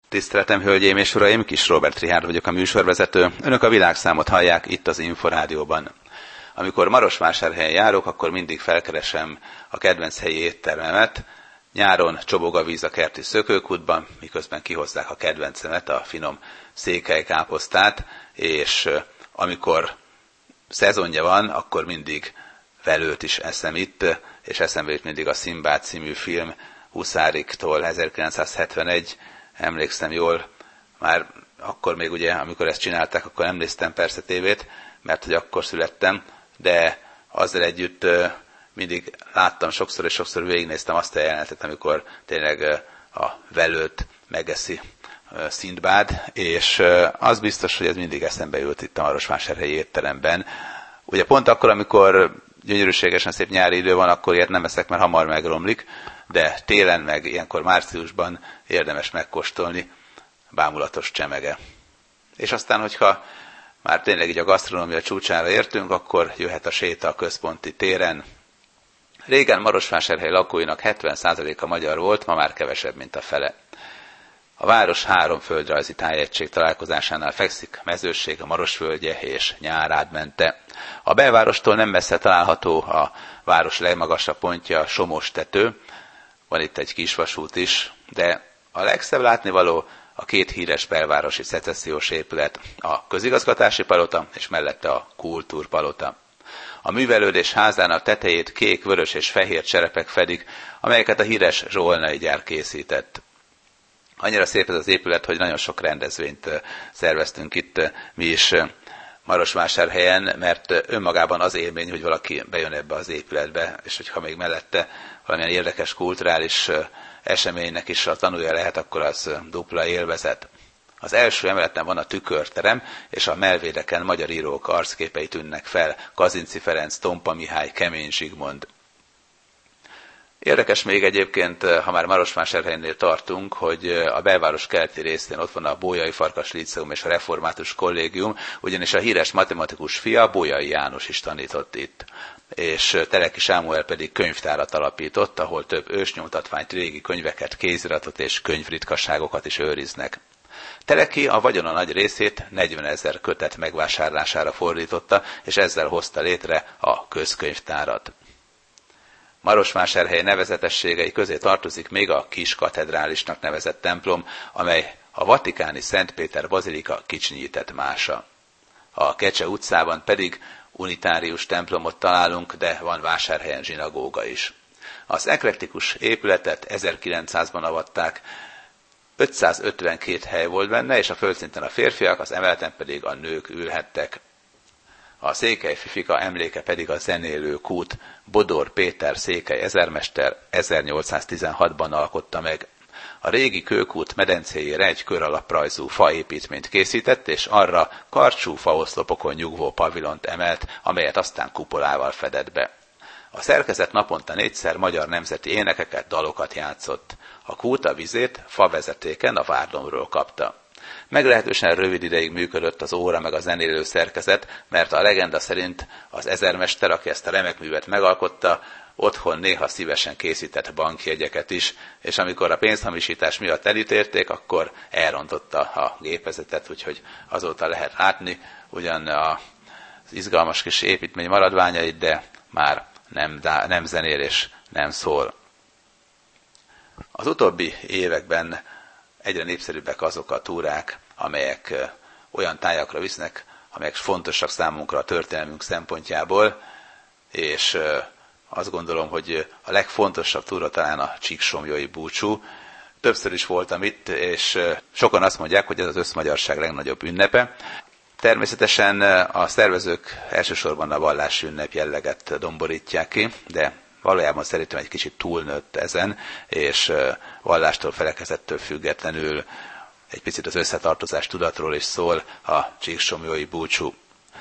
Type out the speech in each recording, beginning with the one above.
Tiszteletem, hölgyeim és uraim, Kis Róbert Richárd vagyok, a műsorvezető. Önök a világszámot hallják itt az Inforádióban. Amikor Marosvásárhelyen járok, akkor mindig felkeresem a kedvenc helyi éttermemet. Nyáron csobog a víz a kerti szökőkútban, miközben kihozzák a kedvencemet, a finom székelykáposztát, és amikor szezonja van, akkor mindig velőt is eszem itt, és eszembe jut mindig a Szimbád című film Huszáriktól, 1971, emlékszem jól, már akkor még ugye, amikor ezt csinálták, akkor nem néztem persze tévét, mert hogy akkor születtem, de azzal együtt mindig láttam sokszor és sokszor végignéztem azt a jelenetet, amikor tényleg a velőt megeszi Szimbád, és az biztos, hogy ez mindig eszembe jut itt a Marosvásárhelyi étteremben. Ugye pont akkor, amikor gyönyörűségesen szép nyári idő van, akkor ilyet nem eszek, mert hamar megromlik, de télen meg ilyenkor márciusban érdemes megkóstolni, bámulatos csemege. És aztán, hogyha már tényleg így a gasztronómia csúcsára értünk, akkor jöhet a séta a központi téren. Régen Marosvásárhely lakóinak 70%-a magyar volt, ma már kevesebb, mint a fele. A város 3 földrajzi tájegység találkozásánál fekszik, Mezőség, a Marosvölgye és Nyárádmente. A belvárostól nem messze található a város legmagasabb pontja, Somos-tető. Van itt egy kisvasút is, de a legszebb látnivaló a 2 híres belvárosi szecessziós épület, a közigazgatási palota és mellette a kultúrpalota. A művelődés házának tetejét kék, vörös és fehér cserepek fedik, amelyeket a híres zsolnai gyár készített. Annyira szép ez az épület, hogy nagyon sok rendezvényt szerveztünk itt mi is Marosvásárhelyen, mert önmagában az élmény, hogy valaki bejön ebbe az épületbe, és hogyha még mellette valamilyen érdekes kulturális eseménynek is a tanulja lehet, akkor az dupla élvezet. Az első emeleten van a tükörterem, és a melvédeken magyar írók arcképei tűnnek fel, Kazinczy Ferenc, Tompa Mihály, Kemény Zsigmond. Érdekes még egyébként, ha már Marosvásárhelynél tartunk, hogy a belváros keleti részén ott van a Bolyai Farkas Líceum és a Református Kollégium, ugyanis a híres matematikus fia, Bolyai János is tanított itt. És Teleki Sámuel pedig könyvtárat alapított, ahol több ősnyomtatványt, régi könyveket, kéziratot és könyvritkaságokat is őriznek. Teleki a vagyona nagy részét 40 000 kötet megvásárlására fordította, és ezzel hozta létre a közkönyvtárat. Marosvásárhely nevezetességei közé tartozik még a kis katedrálisnak nevezett templom, amely a vatikáni Szent Péter bazilika kicsinyített mása. A Kecse utcában pedig unitárius templomot találunk, de van Vásárhelyen zsinagóga is. Az eklektikus épületet 1900-ban avatták, 552 hely volt benne, és a földszinten a férfiak, az emeleten pedig a nők ülhettek. A székely fifika emléke pedig a zenélő kút, Bodor Péter székely ezermester 1816-ban alkotta meg. A régi kőkút medencéjére egy köralaprajzú faépítményt készített, és arra karcsú faoszlopokon nyugvó pavilont emelt, amelyet aztán kupolával fedett be. A szerkezet naponta 4-szer magyar nemzeti énekeket, dalokat játszott. A kút a vizét favezetéken a Várdomról kapta. Meglehetősen rövid ideig működött az óra meg a zenélő szerkezet, mert a legenda szerint az ezermester, aki ezt a remek művet megalkotta, otthon néha szívesen készített bankjegyeket is, és amikor a pénzhamisítás miatt elítélték, akkor elrontotta a gépezetet, úgyhogy azóta lehet látni ugyan az izgalmas kis építmény maradványait, de már nem zenél és nem szól. Az utóbbi években egyre népszerűbbek azok a túrák, amelyek olyan tájakra visznek, amelyek fontosak számunkra a történelmünk szempontjából, és azt gondolom, hogy a legfontosabb túra talán a Csíksomlyói búcsú. Többször is voltam itt, és sokan azt mondják, hogy ez az összmagyarság legnagyobb ünnepe. Természetesen a szervezők elsősorban a vallási ünnep jelleget domborítják ki, de valójában szerintem egy kicsit túlnőtt ezen, és vallástól, felekezettől függetlenül egy picit az összetartozás tudatról is szól a Csíksomlyói búcsú.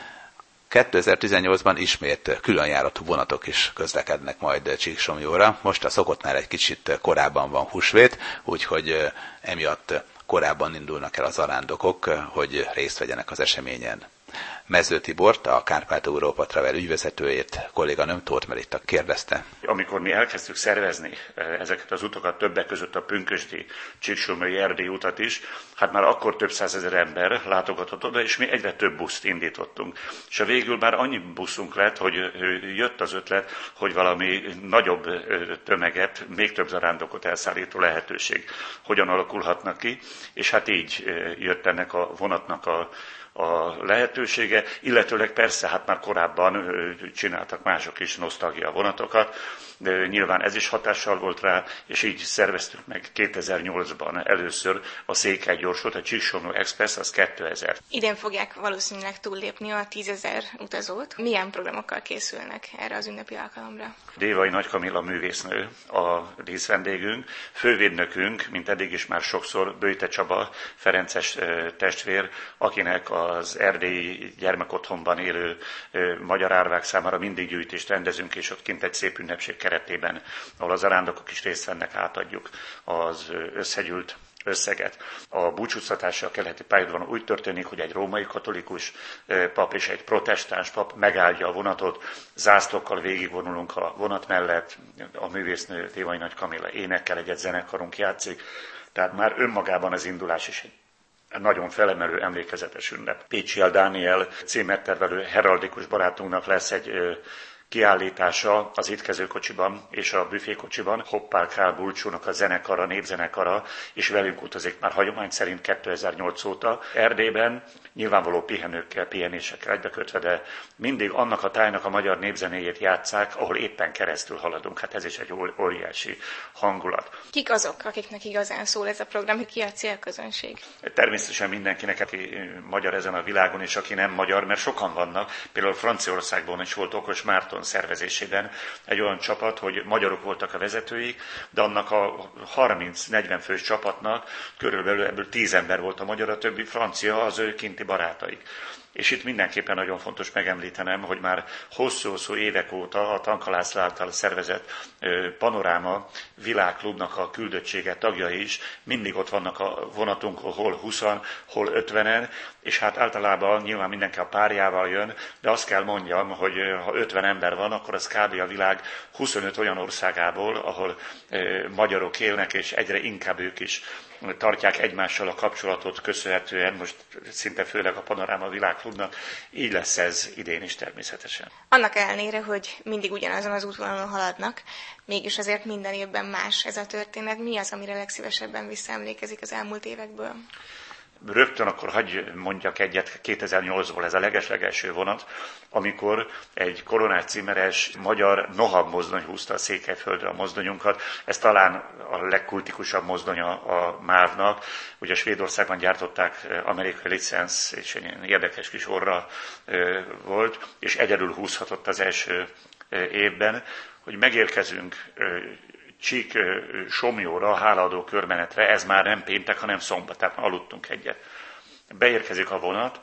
2018-ban ismét különjáratú vonatok is közlekednek majd Csíksomlyóra. Most a szokottnál egy kicsit korábban van húsvét, úgyhogy emiatt korábban indulnak el az arándokok, hogy részt vegyenek az eseményen. Mező Tibort, a Kárpát-Európa Travel ügyvezetőjét, kolléganőm Tóth Meritta kérdezte. Amikor mi elkezdtük szervezni ezeket az utakat, többek között a pünkösdi Csíksomlyói Erdély utat is, hát már akkor több százezer ember látogatott oda, és mi egyre több buszt indítottunk. És a végül már annyi buszunk lett, hogy jött az ötlet, hogy valami nagyobb tömeget, még több zarándokot elszállító lehetőség hogyan alakulhatnak ki, és hát így jött ennek a vonatnak a lehetősége, illetőleg persze, hát már korábban csináltak mások is nosztalgia vonatokat, de nyilván ez is hatással volt rá, és így szerveztük meg 2008-ban először a Székely gyorsot, a Csíksomlyó Express, az 2000. Idén fogják valószínűleg túllépni a 10 000 utazót. Milyen programokkal készülnek erre az ünnepi alkalomra? Dévai Nagy Kamilla művésznő a díszvendégünk, fővédnökünk, mint eddig is már sokszor, Böjte Csaba, ferences testvér, akinek az erdélyi gyermekotthonban élő magyar árvák számára mindig gyűjtést rendezünk, és ott kint egy szép ünnepség keretében, ahol az zarándokok is részt vennek, átadjuk az összegyűlt összeget. A búcsúztatása a keleti pályaudvaron úgy történik, hogy egy római katolikus pap és egy protestáns pap megáldja a vonatot, zászlókkal végigvonulunk a vonat mellett, a művésznő Dévai Nagy Kamilla énekkel, egy zenekarunk játszik, tehát már önmagában az indulás is egy nagyon felemelő, emlékezetes ünnep. Pécsiel Dániel címertervelő heraldikus barátunknak lesz egy kiállítása az étkezőkocsiban és a büfékocsiban. Hoppál Král Bulcsúnak a zenekara, népzenekara, és velünk utazik már hagyomány szerint 2008 óta Erdélyben, nyilvánvaló pihenőkkel, pihenésekkel egybekötve, de mindig annak a tájnak a magyar népzenéjét játsszák, ahol éppen keresztül haladunk. Hát ez is egy óriási hangulat. Kik azok, akiknek igazán szól ez a program, ki a célközönség? Természetesen mindenkinek, aki magyar ezen a világon, és aki nem magyar, mert sokan vannak. Például Franciaországban is volt Okos Márton szervezésében egy olyan csapat, hogy magyarok voltak a vezetőik, de annak a 30-40 fős csapatnak körülbelül ebből 10 ember volt a magyar, a többi francia, az ő kinti barátaik. És itt mindenképpen nagyon fontos megemlítenem, hogy már hosszú-hosszú évek óta a Tanka László által szervezett Panoráma világklubnak a küldöttsége tagjai is mindig ott vannak a vonatunkon, hol 20-an, hol 50-en, és hát általában nyilván mindenki a párjával jön, de azt kell mondjam, hogy ha 50 ember van, akkor az kb. A világ 25 olyan országából, ahol magyarok élnek, és egyre inkább ők is tartják egymással a kapcsolatot köszönhetően, most szinte főleg a Panoráma világklubnak, így lesz ez idén is természetesen. Annak ellenére, hogy mindig ugyanazon az útvonalon haladnak, mégis azért minden évben más ez a történet. Mi az, amire legszívesebben visszaemlékezik az elmúlt évekből? Rögtön akkor hagyj mondjak egyet, 2008-ból ez a legeslegelső vonat, amikor egy koronás címeres magyar Nohab mozdony húzta a Székelyföldre a mozdonyunkat. Ez talán a legkultikusabb mozdonya a MÁV-nak. Ugye Svédországban gyártották amerikai licensz, és egy ilyen érdekes kis orra volt, és egyedül húzhatott az első évben, hogy megérkezünk Csík-Somlyóra, a hálaadó körmenetre, ez már nem péntek, hanem szombat, tehát aludtunk egyet. Beérkezik a vonat,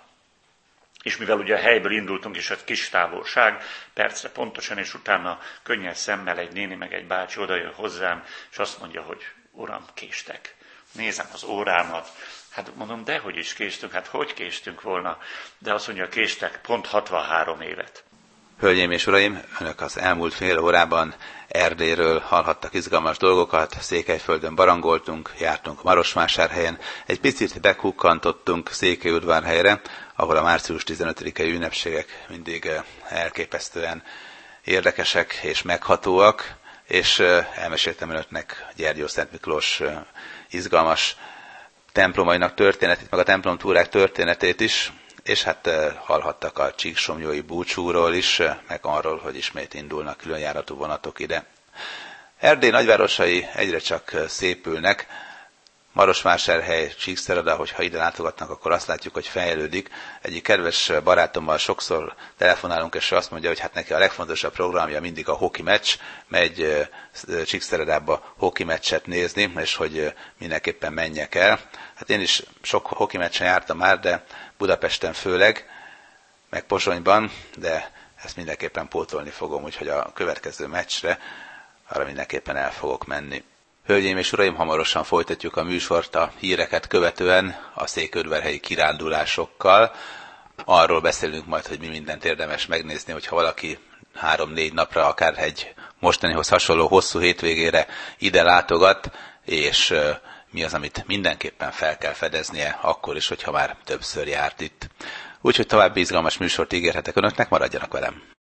és mivel ugye a helyből indultunk, és egy kis távolság, percre pontosan, és utána könnyes szemmel egy néni meg egy bácsi odajön hozzám, és azt mondja, hogy uram, késtek. Nézem az órámat, hát mondom, dehogy is késtünk, hát hogy késtünk volna, de azt mondja, késtek pont 63 évet. Hölgyeim és uraim, önök az elmúlt fél órában Erdélyről hallhattak izgalmas dolgokat, Székelyföldön barangoltunk, jártunk Marosvásárhelyen, egy picit bekukkantottunk Székelyudvarhelyre, ahol a március 15-i ünnepségek mindig elképesztően érdekesek és meghatóak, és elmeséltem önöknek Gyergyó Szent Miklós izgalmas templomainak történetét, meg a templomtúrák történetét is, és hát hallhattak a csíksomlyói búcsúról is, meg arról, hogy ismét indulnak különjáratú vonatok ide. Erdély nagyvárosai egyre csak szépülnek, Marosvásárhely, Csíkszereda, hogyha ide látogatnak, akkor azt látjuk, hogy fejlődik. Egyik kedves barátommal sokszor telefonálunk, és azt mondja, hogy hát neki a legfontosabb programja mindig a hoki meccs, megy Csíkszeredába hoki meccset nézni, és hogy mindenképpen menjek el. Hát én is sok hoki meccsen jártam már, de Budapesten főleg, meg Pozsonyban, de ezt mindenképpen pótolni fogom, úgyhogy a következő meccsre arra mindenképpen el fogok menni. Hölgyeim és uraim, hamarosan folytatjuk a műsort a híreket követően a székelyudvarhelyi kirándulásokkal. arról beszélünk majd, hogy mi mindent érdemes megnézni, hogyha valaki 3-4 napra, akár egy mostanihoz hasonló hosszú hétvégére ide látogat, és mi az, amit mindenképpen fel kell fedeznie, akkor is, hogyha már többször járt itt. Úgyhogy további izgalmas műsort ígérhetek önöknek, maradjanak velem!